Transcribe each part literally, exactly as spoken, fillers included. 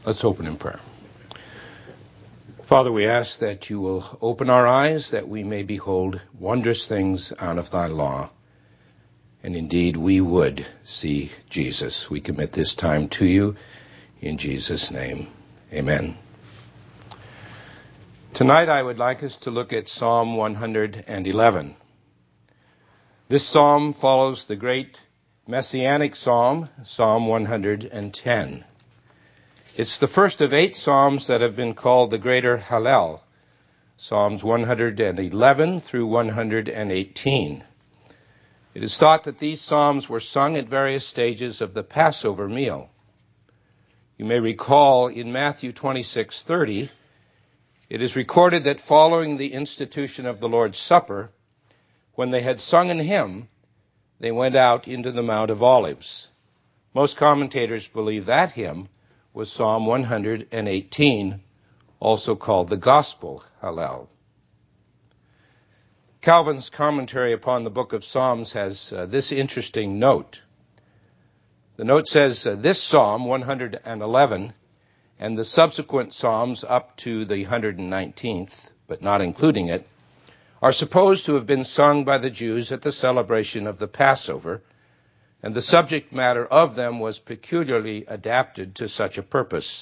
Let's open in prayer. Father, we ask that you will open our eyes that we may behold wondrous things out of thy law. And indeed, we would see Jesus. We commit this time to you in Jesus' name. Amen. Tonight, I would like us to look at Psalm one hundred eleven. This psalm follows the great messianic psalm, Psalm one hundred ten. It's the first of eight psalms that have been called the Greater Hallel, Psalms one hundred eleven through one hundred eighteen. It is thought that these psalms were sung at various stages of the Passover meal. You may recall in Matthew twenty-six thirty, it is recorded that following the institution of the Lord's Supper, when they had sung an hymn, they went out into the Mount of Olives. Most commentators believe that hymn was Psalm one hundred eighteen, also called the Gospel Hallel. Calvin's commentary upon the book of Psalms has uh, this interesting note. The note says, uh, this Psalm, one hundred eleven, and the subsequent Psalms up to the one hundred nineteenth, but not including it, are supposed to have been sung by the Jews at the celebration of the Passover, and the subject matter of them was peculiarly adapted to such a purpose.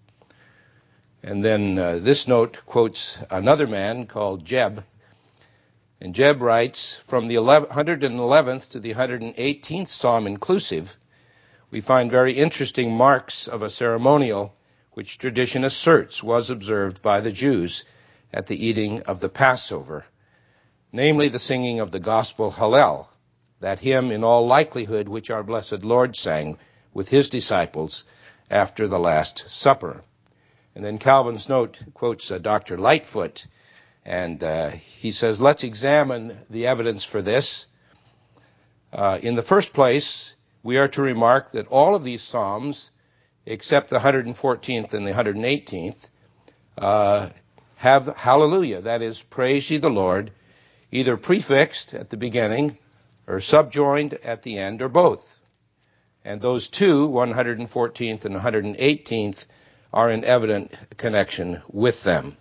And then uh, this note quotes another man called Jeb, and Jeb writes, from the one hundred eleventh to the one hundred eighteenth Psalm inclusive, we find very interesting marks of a ceremonial which tradition asserts was observed by the Jews at the eating of the Passover, namely the singing of the Gospel Hallel, that hymn in all likelihood which our blessed Lord sang with his disciples after the Last Supper. And then Calvin's note quotes uh, Doctor Lightfoot, and uh, he says, let's examine the evidence for this. Uh, in the first place, we are to remark that all of these psalms, except the one hundred fourteenth and the one hundred eighteenth, uh, have hallelujah, that is, praise ye the Lord, either prefixed at the beginning or subjoined at the end, or both. And those two, one hundred fourteenth and one hundred eighteenth, are in evident connection with them.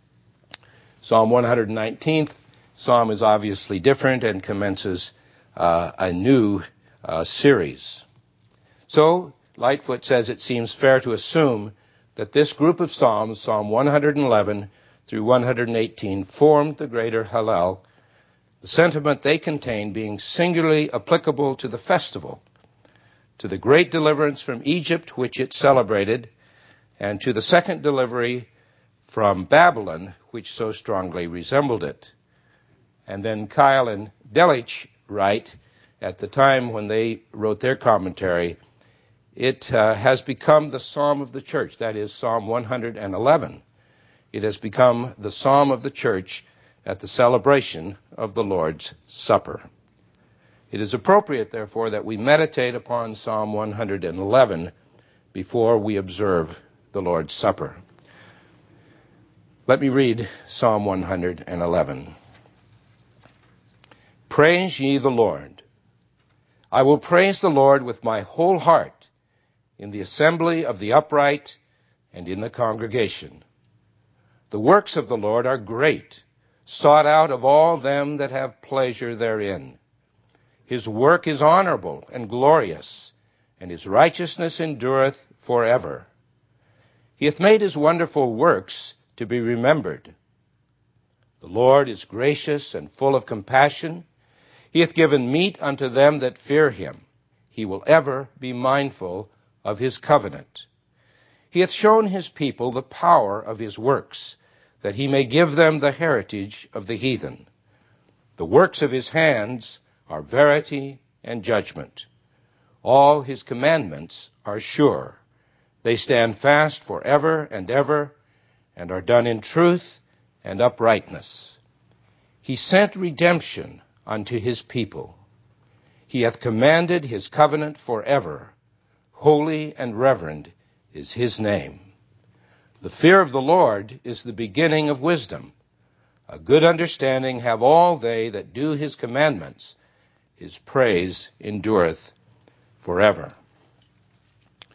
Psalm one hundred nineteenth Psalm is obviously different and commences uh, a new uh, series. So, Lightfoot says it seems fair to assume that this group of Psalms, Psalm one hundred eleven through one hundred eighteen, formed the Greater Hallel, the sentiment they contain being singularly applicable to the festival, to the great deliverance from Egypt which it celebrated, and to the second delivery from Babylon, which so strongly resembled it. And then Keil and Delitzsch write, at the time when they wrote their commentary, it uh, has become the psalm of the church, that is, Psalm one hundred eleven. It has become the psalm of the church at the celebration of the Lord's Supper. It is appropriate, therefore, that we meditate upon Psalm one hundred eleven before we observe the Lord's Supper. Let me read Psalm one hundred eleven. Praise ye the Lord. I will praise the Lord with my whole heart in the assembly of the upright and in the congregation. The works of the Lord are great, sought out of all them that have pleasure therein. His work is honorable and glorious, and his righteousness endureth forever. He hath made his wonderful works to be remembered. The Lord is gracious and full of compassion. He hath given meat unto them that fear him. He will ever be mindful of his covenant. He hath shown his people the power of his works, that he may give them the heritage of the heathen. The works of his hands are verity and judgment. All his commandments are sure. They stand fast forever and ever, and are done in truth and uprightness. He sent redemption unto his people. He hath commanded his covenant forever. Holy and reverend is his name. The fear of the Lord is the beginning of wisdom. A good understanding have all they that do his commandments. His praise endureth forever.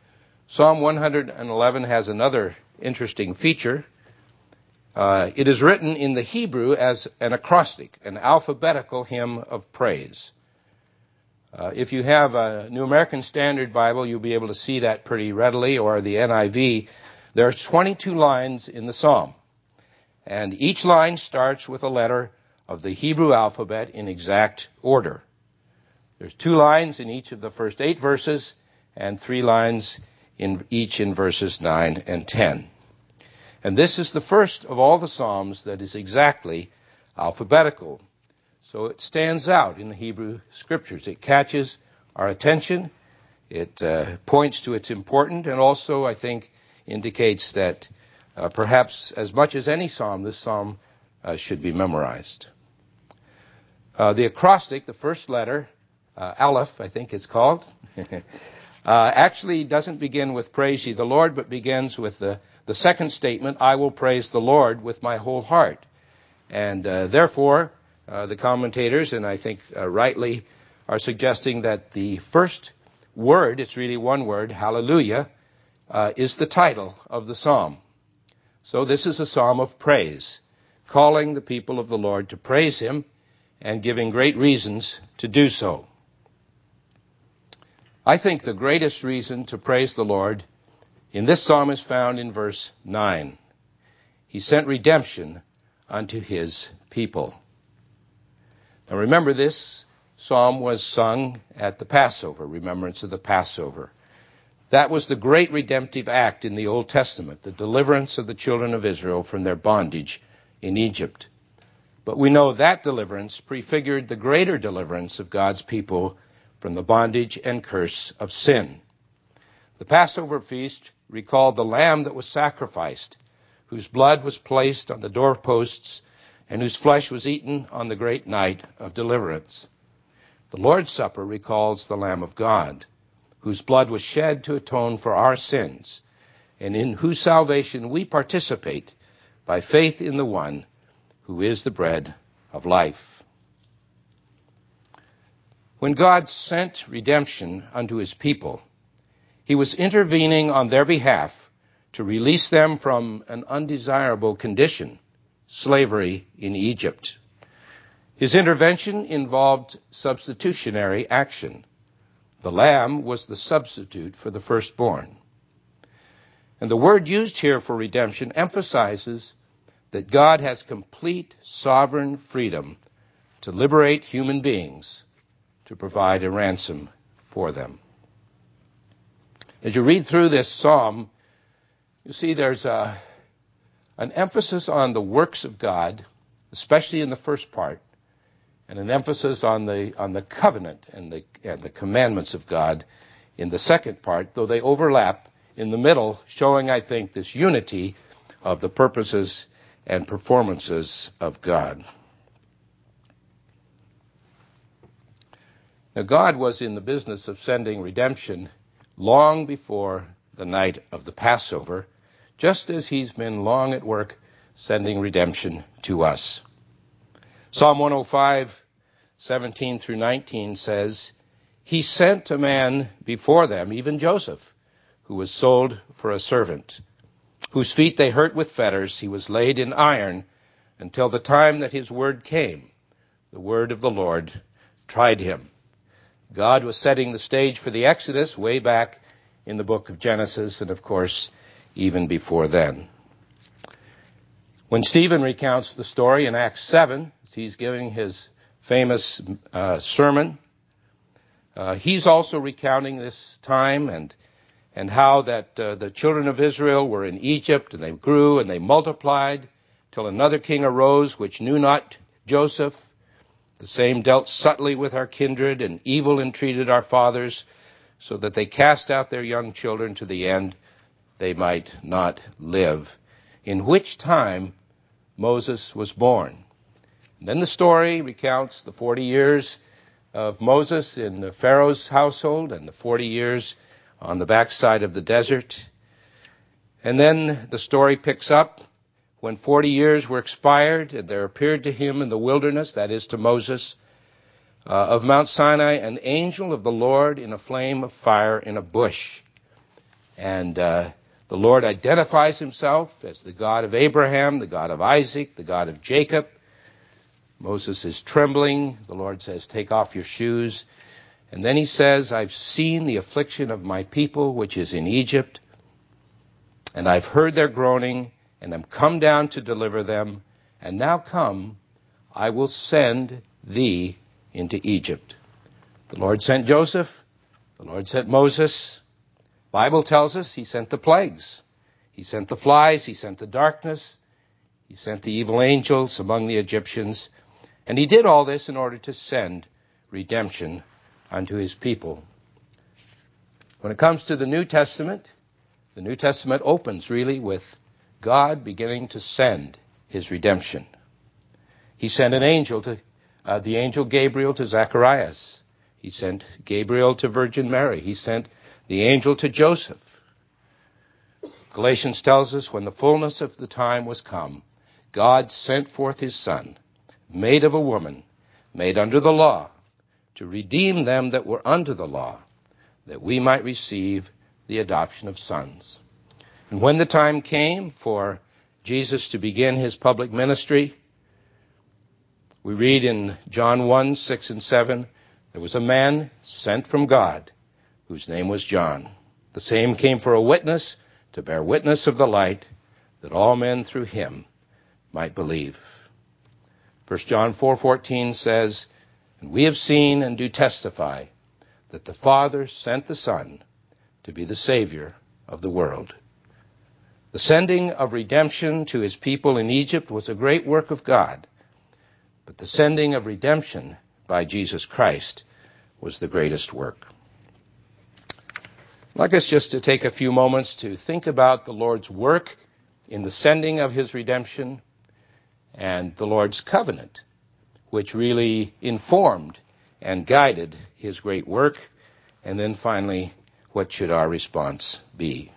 Psalm one hundred eleven has another interesting feature. Uh, it is written in the Hebrew as an acrostic, an alphabetical hymn of praise. Uh, if you have a New American Standard Bible, you'll be able to see that pretty readily, or the N I V. There are twenty-two lines in the psalm, and each line starts with a letter of the Hebrew alphabet in exact order. There's two lines in each of the first eight verses, and three lines in each in verses nine and ten. And this is the first of all the Psalms that is exactly alphabetical. So it stands out in the Hebrew Scriptures. It catches our attention. It uh, points to its importance, and also, I think, indicates that uh, perhaps as much as any psalm, this psalm uh, should be memorized. Uh, the acrostic, the first letter, uh, Aleph, I think it's called, uh, actually doesn't begin with praise ye the Lord, but begins with the, the second statement, I will praise the Lord with my whole heart. And uh, therefore, uh, the commentators, and I think uh, rightly, are suggesting that the first word, it's really one word, hallelujah, uh, is the title of the psalm. So this is a psalm of praise, calling the people of the Lord to praise him and giving great reasons to do so. I think the greatest reason to praise the Lord in this psalm is found in verse nine. He sent redemption unto his people. Now remember, this psalm was sung at the Passover, remembrance of the Passover. That was the great redemptive act in the Old Testament, the deliverance of the children of Israel from their bondage in Egypt. But we know that deliverance prefigured the greater deliverance of God's people from the bondage and curse of sin. The Passover feast recalled the lamb that was sacrificed, whose blood was placed on the doorposts and whose flesh was eaten on the great night of deliverance. The Lord's Supper recalls the Lamb of God, whose blood was shed to atone for our sins, and in whose salvation we participate by faith in the one who is the bread of life. When God sent redemption unto his people, he was intervening on their behalf to release them from an undesirable condition, slavery in Egypt. His intervention involved substitutionary action. The lamb was the substitute for the firstborn. And the word used here for redemption emphasizes that God has complete sovereign freedom to liberate human beings, to provide a ransom for them. As you read through this psalm, you see there's a, an emphasis on the works of God, especially in the first part, and an emphasis on the on the covenant and the and the commandments of God in the second part, though they overlap in the middle, showing, I think, this unity of the purposes and performances of God. Now, God was in the business of sending redemption long before the night of the Passover, just as he's been long at work sending redemption to us. Psalm one oh five, seventeen through nineteen says, he sent a man before them, even Joseph, who was sold for a servant, whose feet they hurt with fetters. He was laid in iron until the time that his word came. The word of the Lord tried him. God was setting the stage for the Exodus way back in the book of Genesis, and of course, even before then. When Stephen recounts the story in Acts seven, as he's giving his famous uh, sermon, uh, he's also recounting this time and and how that uh, the children of Israel were in Egypt, and they grew and they multiplied till another king arose which knew not Joseph. The same dealt subtly with our kindred and evil entreated our fathers, so that they cast out their young children to the end they might not live, in which time Moses was born. And then the story recounts the forty years of Moses in the Pharaoh's household and the forty years on the backside of the desert. And then the story picks up when forty years were expired, and there appeared to him in the wilderness, that is to Moses, uh, of Mount Sinai, an angel of the Lord in a flame of fire in a bush. And uh, the Lord identifies himself as the God of Abraham, the God of Isaac, the God of Jacob. Moses is trembling. The Lord says, take off your shoes. And then he says, I've seen the affliction of my people, which is in Egypt, and I've heard their groaning, and am come down to deliver them. And now come, I will send thee into Egypt. The Lord sent Joseph. The Lord sent Moses. The Bible tells us he sent the plagues. He sent the flies. He sent the darkness. He sent the evil angels among the Egyptians. And he did all this in order to send redemption unto his people. When it comes to the New Testament, the New Testament opens really with God beginning to send his redemption. He sent an angel to, uh, the angel Gabriel to Zacharias. He sent Gabriel to Virgin Mary. He sent the angel to Joseph. Galatians tells us when the fullness of the time was come, God sent forth his Son, made of a woman, made under the law, to redeem them that were under the law, that we might receive the adoption of sons. And when the time came for Jesus to begin his public ministry, we read in John one, six and seven, there was a man sent from God, whose name was John. The same came for a witness, to bear witness of the light, that all men through him might believe. First John four fourteen says, and we have seen and do testify that the Father sent the Son to be the Savior of the world. The sending of redemption to his people in Egypt was a great work of God, but the sending of redemption by Jesus Christ was the greatest work. I'd like us just to take a few moments to think about the Lord's work in the sending of his redemption and the Lord's covenant, which really informed and guided his great work. And then finally, what should our response be?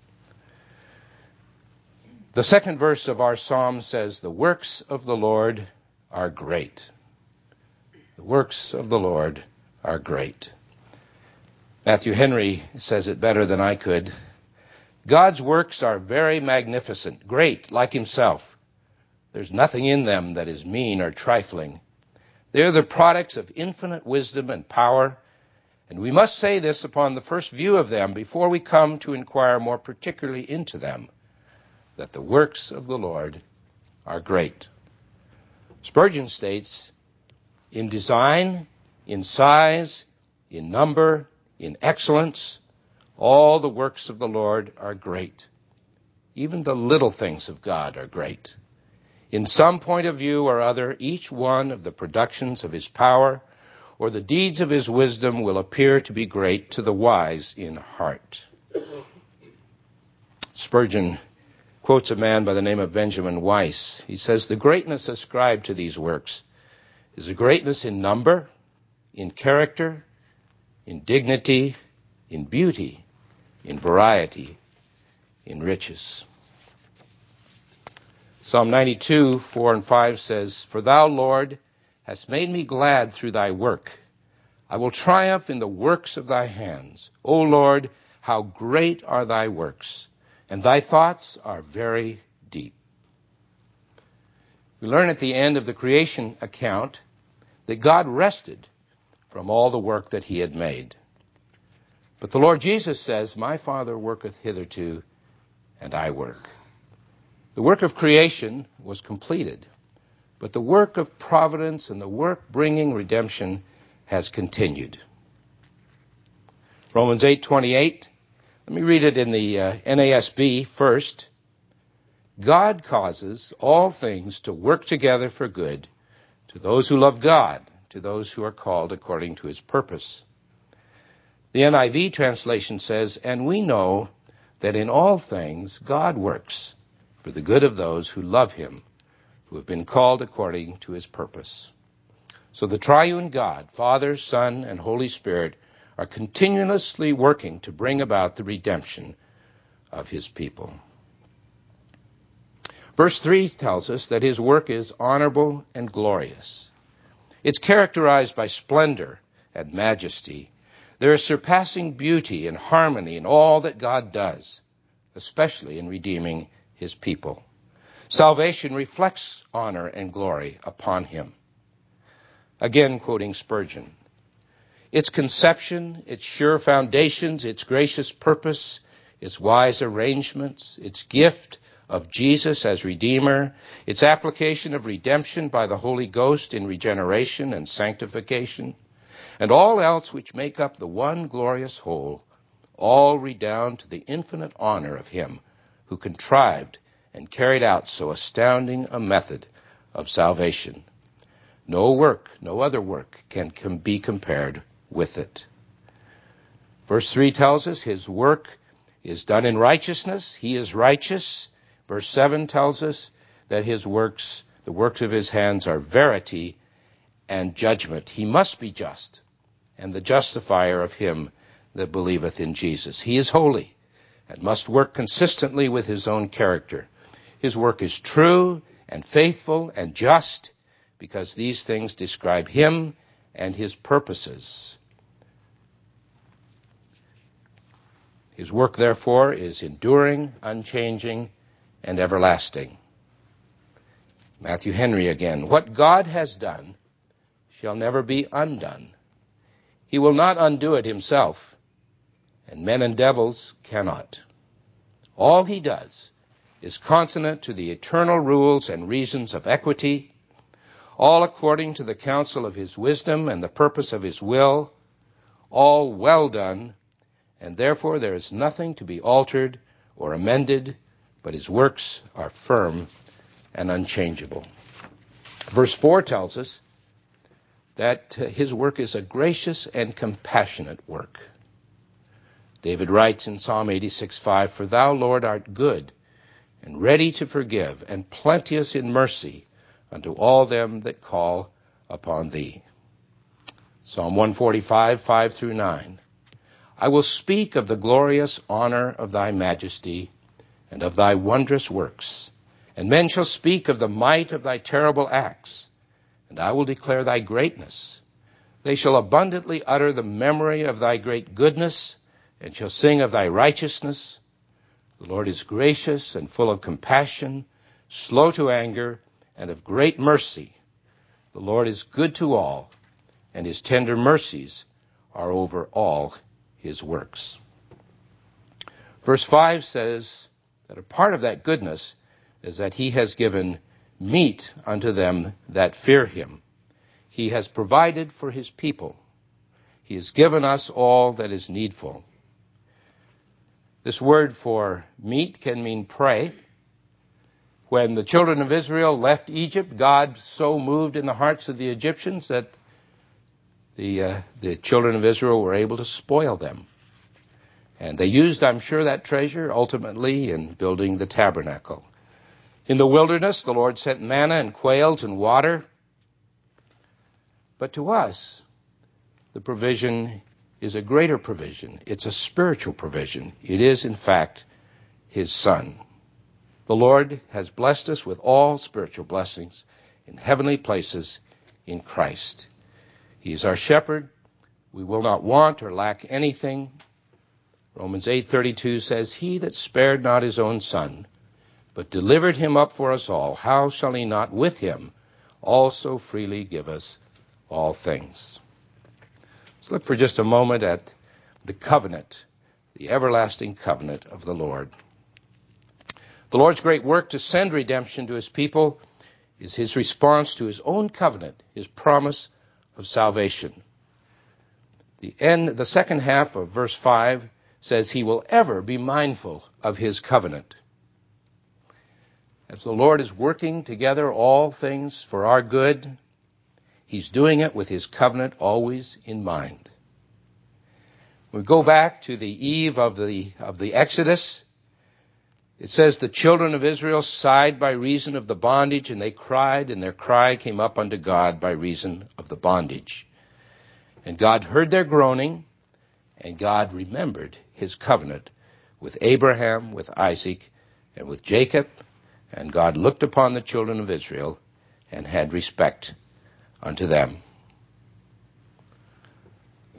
The second verse of our psalm says, the works of the Lord are great. The works of the Lord are great. Matthew Henry says it better than I could. God's works are very magnificent, great, like himself. There's nothing in them that is mean or trifling. They are the products of infinite wisdom and power, and we must say this upon the first view of them before we come to inquire more particularly into them, that the works of the Lord are great. Spurgeon states, in design, in size, in number, in excellence, all the works of the Lord are great. Even the little things of God are great. In some point of view or other, each one of the productions of his power or the deeds of his wisdom will appear to be great to the wise in heart. Spurgeon quotes a man by the name of Benjamin Weiss. He says, the greatness ascribed to these works is a greatness in number, in character, in dignity, in beauty, in variety, in riches. Psalm ninety-two, four and five says, for thou, Lord, hast made me glad through thy work. I will triumph in the works of thy hands. O Lord, how great are thy works, and thy thoughts are very deep. We learn at the end of the creation account that God rested from all the work that he had made. But the Lord Jesus says, my Father worketh hitherto, and I work. The work of creation was completed, but the work of providence and the work bringing redemption has continued. Romans eight twenty-eight, let me read it in the uh, N A S B first. God causes all things to work together for good to those who love God, to those who are called according to his purpose. The N I V translation says, and we know that in all things God works for the good of those who love him, who have been called according to his purpose. So the triune God, Father, Son, and Holy Spirit, are continuously working to bring about the redemption of his people. Verse three tells us that his work is honorable and glorious. It's characterized by splendor and majesty. There is surpassing beauty and harmony in all that God does, especially in redeeming his people. Salvation reflects honor and glory upon him. Again, quoting Spurgeon, its conception, its sure foundations, its gracious purpose, its wise arrangements, its gift of Jesus as Redeemer, its application of redemption by the Holy Ghost in regeneration and sanctification, and all else which make up the one glorious whole, all redound to the infinite honor of him who contrived and carried out so astounding a method of salvation. No work, no other work can, can be compared with it. Verse three tells us his work is done in righteousness. He is righteous. Verse seven tells us that his works, the works of his hands, are verity and judgment. He must be just, and the justifier of him that believeth in Jesus. He is holy and must work consistently with his own character. His work is true and faithful and just, because these things describe him and his purposes. His work, therefore, is enduring, unchanging, and everlasting. Matthew Henry again. What God has done shall never be undone. He will not undo it himself, and men and devils cannot. All he does is consonant to the eternal rules and reasons of equity, all according to the counsel of his wisdom and the purpose of his will, all well done, and therefore there is nothing to be altered or amended, but his works are firm and unchangeable. Verse four tells us that his work is a gracious and compassionate work. David writes in Psalm eighty-six five, For thou, Lord, art good, and ready to forgive, and plenteous in mercy unto all them that call upon thee. Psalm one forty-five, five through nine. I will speak of the glorious honor of thy majesty, and of thy wondrous works. And men shall speak of the might of thy terrible acts, and I will declare thy greatness. They shall abundantly utter the memory of thy great goodness, and shall sing of thy righteousness. The Lord is gracious and full of compassion, slow to anger, and of great mercy. The Lord is good to all, and his tender mercies are over all his works. Verse five says that a part of that goodness is that he has given meat unto them that fear him. He has provided for his people. He has given us all that is needful. This word for meat can mean prey. When the children of Israel left Egypt, God so moved in the hearts of the Egyptians that the, uh, the children of Israel were able to spoil them. And they used, I'm sure, that treasure ultimately in building the tabernacle. In the wilderness, the Lord sent manna and quails and water. But to us, the provision is a greater provision. It's a spiritual provision. It is, in fact, his Son. The Lord has blessed us with all spiritual blessings in heavenly places in Christ. He is our shepherd. We will not want or lack anything. Romans eight thirty-two says, He that spared not his own Son, but delivered him up for us all, how shall he not with him also freely give us all things? Let's look for just a moment at the covenant, the everlasting covenant of the Lord. The Lord's great work to send redemption to his people is his response to his own covenant, his promise of salvation. The end, the second half of verse five says he will ever be mindful of his covenant. As the Lord is working together all things for our good, he's doing it with his covenant always in mind. We go back to the eve of the, of the Exodus. It says the children of Israel sighed by reason of the bondage, and they cried, and their cry came up unto God by reason of the bondage. And God heard their groaning, and God remembered his covenant with Abraham, with Isaac, and with Jacob. And God looked upon the children of Israel and had respect unto them.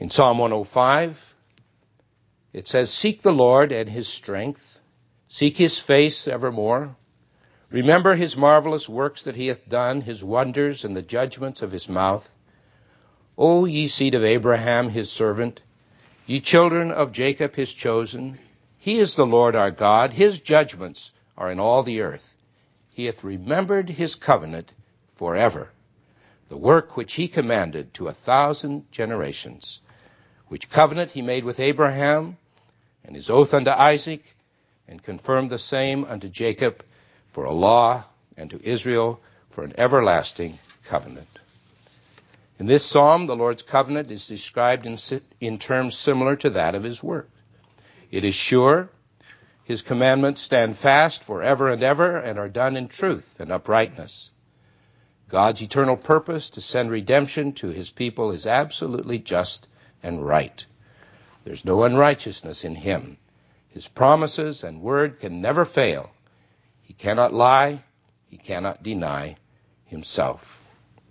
In Psalm one oh five, it says, "Seek the Lord and his strength, seek his face evermore. Remember his marvelous works that he hath done, his wonders and the judgments of his mouth. O ye seed of Abraham his servant, ye children of Jacob his chosen, he is the Lord our God, his judgments are in all the earth. He hath remembered his covenant forever, the work which he commanded to a thousand generations, which covenant he made with Abraham, and his oath unto Isaac, and confirmed the same unto Jacob for a law, and to Israel for an everlasting covenant." In this psalm, the Lord's covenant is described in, in terms similar to that of his word. It is sure, his commandments stand fast forever and ever, and are done in truth and uprightness. God's eternal purpose to send redemption to his people is absolutely just and right. There's no unrighteousness in him. His promises and word can never fail. He cannot lie. He cannot deny himself.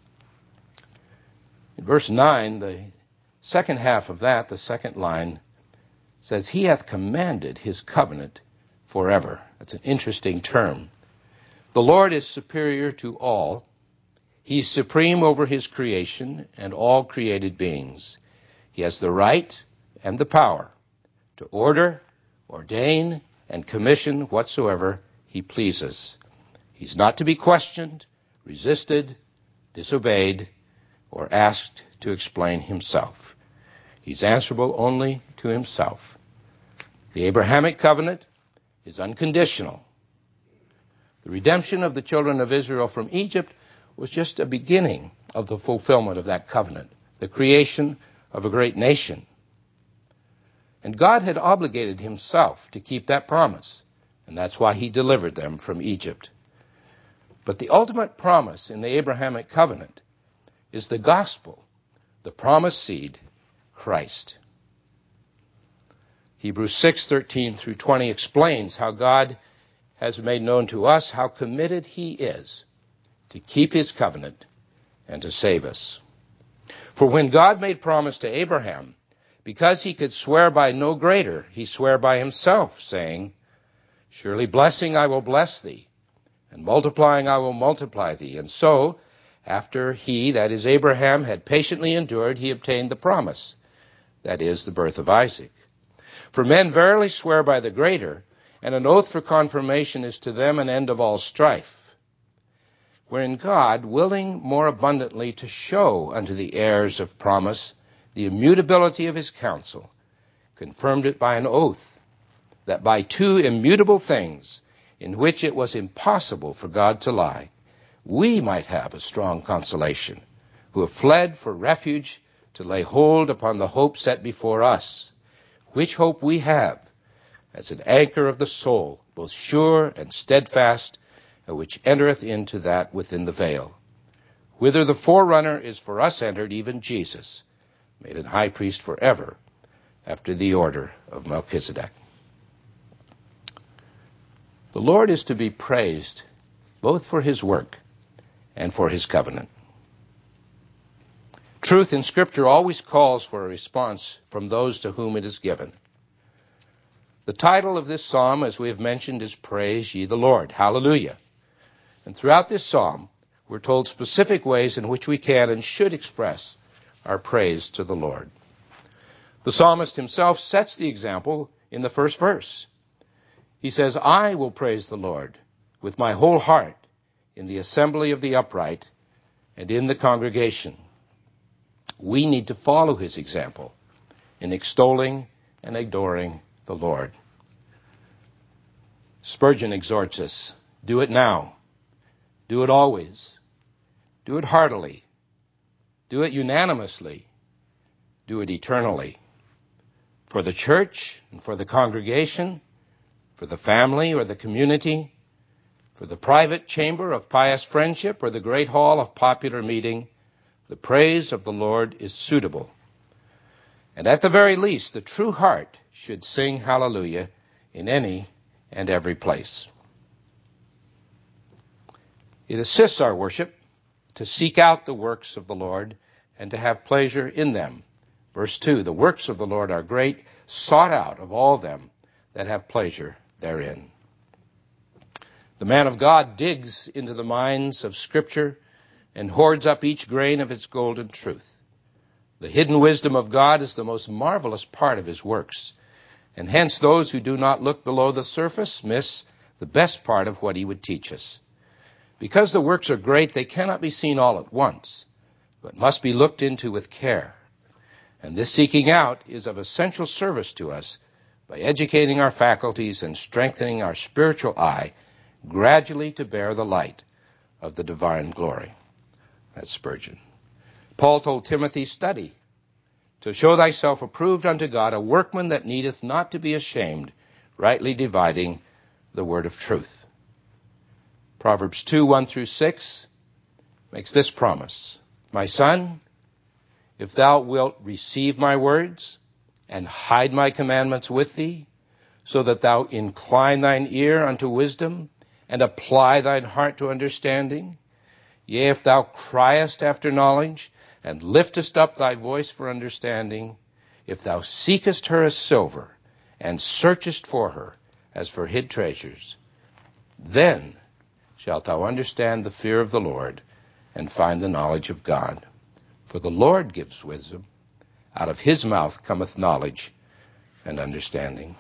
In verse nine, the second half of that, the second line, says, "He hath commanded his covenant forever." That's an interesting term. The Lord is superior to all. He's supreme over his creation and all created beings. He has the right and the power to order, ordain, and commission whatsoever he pleases. He's not to be questioned, resisted, disobeyed, or asked to explain himself. He's answerable only to himself. The Abrahamic covenant is unconditional. The redemption of the children of Israel from Egypt was just a beginning of the fulfillment of that covenant, the creation of a great nation. And God had obligated himself to keep that promise, and that's why he delivered them from Egypt. But the ultimate promise in the Abrahamic covenant is the gospel, the promised seed, Christ. Hebrews six, thirteen through twenty explains how God has made known to us how committed he is to keep his covenant and to save us. For when God made promise to Abraham, because he could swear by no greater, he sware by himself, saying, "Surely blessing I will bless thee, and multiplying I will multiply thee." And so, after he, that is Abraham, had patiently endured, he obtained the promise, that is, the birth of Isaac. For men verily swear by the greater, and an oath for confirmation is to them an end of all strife. Wherein God, willing more abundantly to show unto the heirs of promise the immutability of his counsel, confirmed it by an oath, that by two immutable things, in which it was impossible for God to lie, we might have a strong consolation, who have fled for refuge to lay hold upon the hope set before us, which hope we have as an anchor of the soul, both sure and steadfast, which entereth into that within the veil, whither the forerunner is for us entered, even Jesus, made an high priest forever, after the order of Melchizedek. The Lord is to be praised both for his work and for his covenant. Truth in Scripture always calls for a response from those to whom it is given. The title of this psalm, as we have mentioned, is Praise Ye the Lord. Hallelujah. And throughout this psalm, we're told specific ways in which we can and should express our praise to the Lord. The psalmist himself sets the example in the first verse. He says, "I will praise the Lord with my whole heart in the assembly of the upright and in the congregation." We need to follow his example in extolling and adoring the Lord. Spurgeon exhorts us, do it now, do it always, do it heartily, do it unanimously, do it eternally. For the church and for the congregation, for the family or the community, for the private chamber of pious friendship or the great hall of popular meeting, the praise of the Lord is suitable. And at the very least, the true heart should sing hallelujah in any and every place. It assists our worship to seek out the works of the Lord and to have pleasure in them, Verse two, the works of the Lord are great, sought out of all them that have pleasure therein. The man of God digs into the mines of Scripture and hoards up each grain of its golden truth. The hidden wisdom of God is the most marvelous part of his works, and hence those who do not look below the surface miss the best part of what he would teach us. Because the works are great, they cannot be seen all at once, but must be looked into with care. And this seeking out is of essential service to us by educating our faculties and strengthening our spiritual eye gradually to bear the light of the divine glory. That's Spurgeon. Paul told Timothy, study to show thyself approved unto God, a workman that needeth not to be ashamed, rightly dividing the word of truth. Proverbs two, one through six makes this promise. My son, if thou wilt receive my words and hide my commandments with thee, so that thou incline thine ear unto wisdom and apply thine heart to understanding, yea, if thou criest after knowledge and liftest up thy voice for understanding, if thou seekest her as silver and searchest for her as for hid treasures, then shalt thou understand the fear of the Lord and find the knowledge of God. For the Lord gives wisdom. Out of his mouth cometh knowledge and understanding.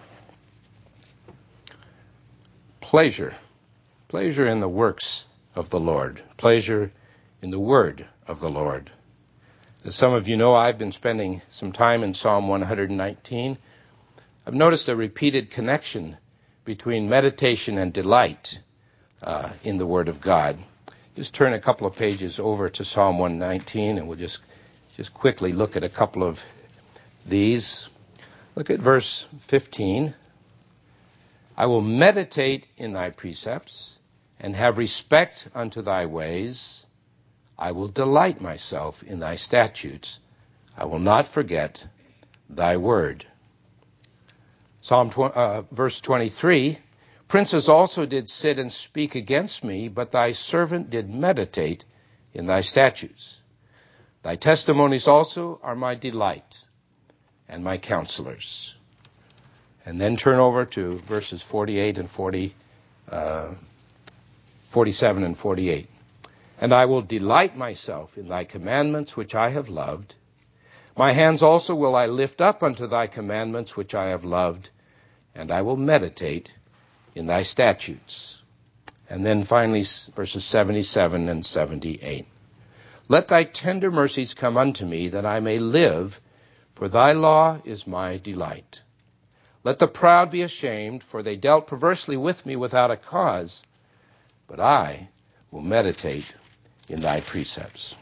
Pleasure. Pleasure in the works of the Lord. Pleasure in the word of the Lord. As some of you know, I've been spending some time in Psalm one hundred nineteen. I've noticed a repeated connection between meditation and delight uh, in the Word of God. Just turn a couple of pages over to Psalm one nineteen, and we'll just, just quickly look at a couple of these. Look at verse fifteen. I will meditate in thy precepts and have respect unto thy ways. I will delight myself in thy statutes. I will not forget thy word. Psalm tw- uh, verse twenty-three, princes also did sit and speak against me, but thy servant did meditate in thy statutes. Thy testimonies also are my delight and my counselors. And then turn over to verses forty-eight and forty, uh, forty-seven and forty-eight. And I will delight myself in thy commandments which I have loved. My hands also will I lift up unto thy commandments which I have loved, and I will meditate in thy statutes. And then finally, verses seventy-seven and seventy-eight. Let thy tender mercies come unto me, that I may live, for thy law is my delight. Let the proud be ashamed, for they dealt perversely with me without a cause, but I will meditate in thy precepts.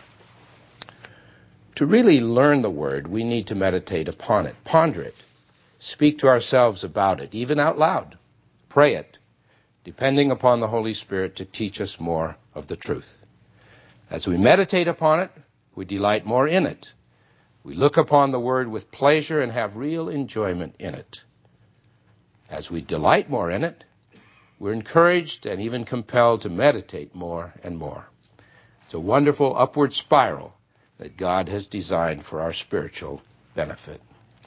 To really learn the word, we need to meditate upon it, ponder it, speak to ourselves about it, even out loud, pray it, depending upon the Holy Spirit to teach us more of the truth. As we meditate upon it, we delight more in it. We look upon the word with pleasure and have real enjoyment in it. As we delight more in it, we're encouraged and even compelled to meditate more and more. It's a wonderful upward spiral that God has designed for our spiritual benefit.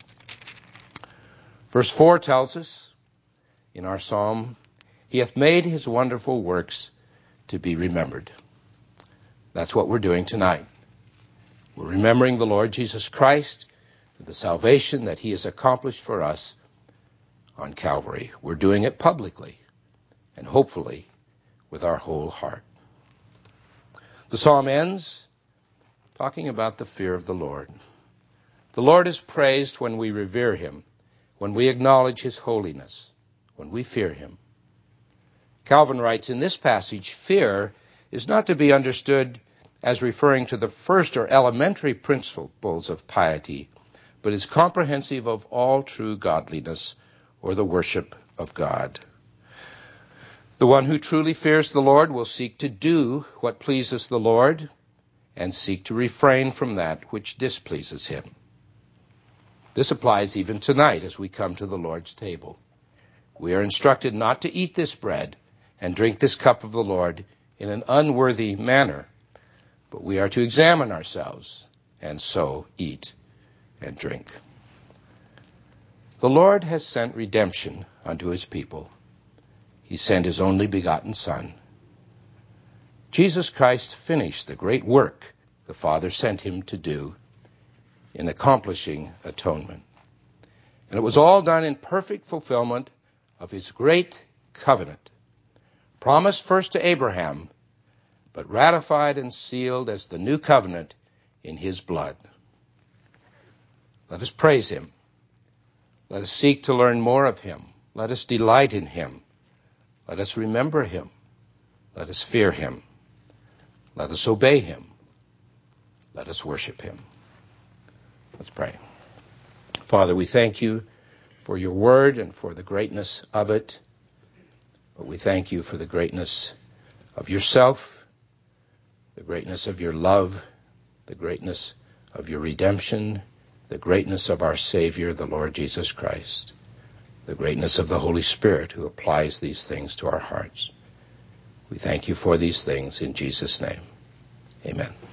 Verse four tells us in our psalm, he hath made his wonderful works to be remembered. That's what we're doing tonight. We're remembering the Lord Jesus Christ, the salvation that he has accomplished for us on Calvary. We're doing it publicly and hopefully with our whole heart. The psalm ends talking about the fear of the Lord. The Lord is praised when we revere him, when we acknowledge his holiness, when we fear him. Calvin writes, in this passage, fear is not to be understood as referring to the first or elementary principles of piety, but is comprehensive of all true godliness or the worship of God. The one who truly fears the Lord will seek to do what pleases the Lord and seek to refrain from that which displeases him. This applies even tonight as we come to the Lord's table. We are instructed not to eat this bread and drink this cup of the Lord in an unworthy manner, but we are to examine ourselves and so eat and drink. The Lord has sent redemption unto his people. He sent his only begotten Son. Jesus Christ finished the great work the Father sent him to do in accomplishing atonement. And it was all done in perfect fulfillment of his great covenant, promised first to Abraham, but ratified and sealed as the new covenant in his blood. Let us praise him. Let us seek to learn more of him. Let us delight in him. Let us remember him. Let us fear him. Let us obey him. Let us worship him. Let's pray. Father, we thank you for your word and for the greatness of it. But we thank you for the greatness of yourself, the greatness of your love, the greatness of your redemption, the greatness of our Savior, the Lord Jesus Christ, the greatness of the Holy Spirit who applies these things to our hearts. We thank you for these things in Jesus' name. Amen.